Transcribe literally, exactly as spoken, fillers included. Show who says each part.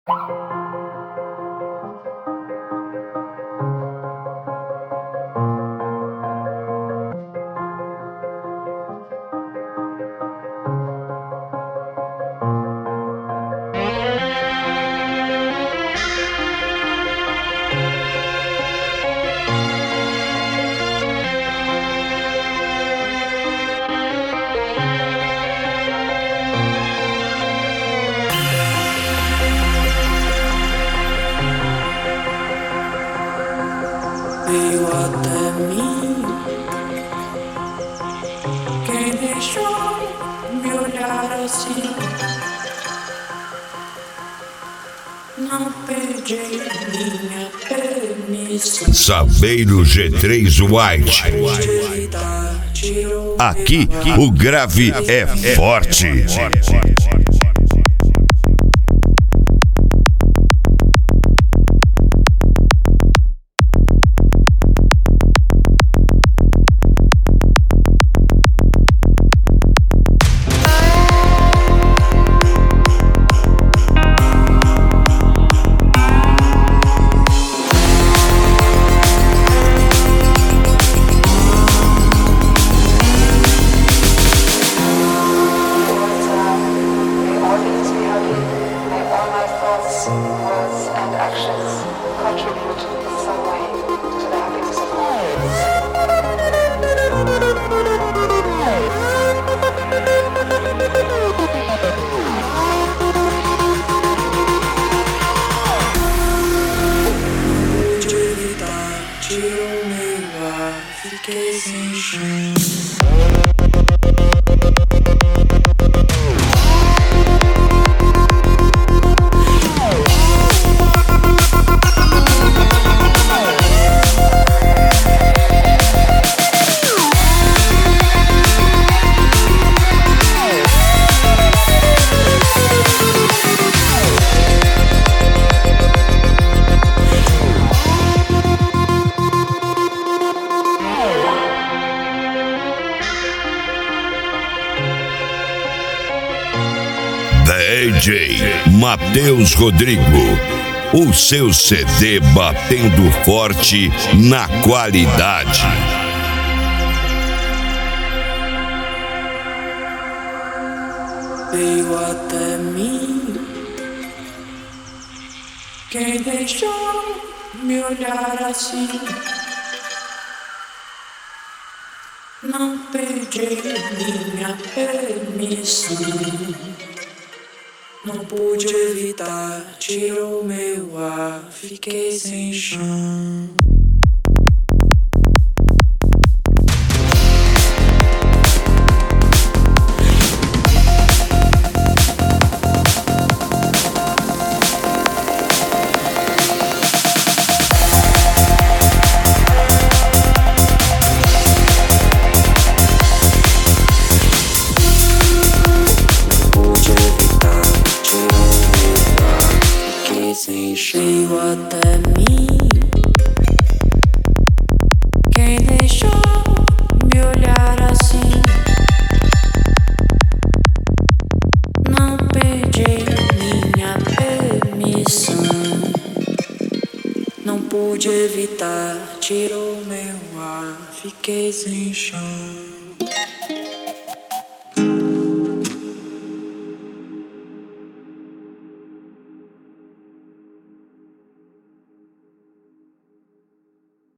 Speaker 1: Veio até mim, quem deixou me olhar assim. Não pedi minha permissão.
Speaker 2: Sabeiro G três White. Aqui o grave é forte.
Speaker 3: Words and actions contribute in some way to the happiness of
Speaker 1: Pude evitar, tirou meu ar, fiquei sem chão.
Speaker 2: D J Matheus Rodrigo, o seu C D batendo forte na qualidade.
Speaker 1: Veio até mim, quem deixou me olhar assim. Não pedi minha permissão. Não pude evitar, tirou meu ar, fiquei sem chão. Veio até mim, quem deixou me olhar assim. Não pedi minha permissão. Não pude evitar, tirou meu ar, fiquei sem chão.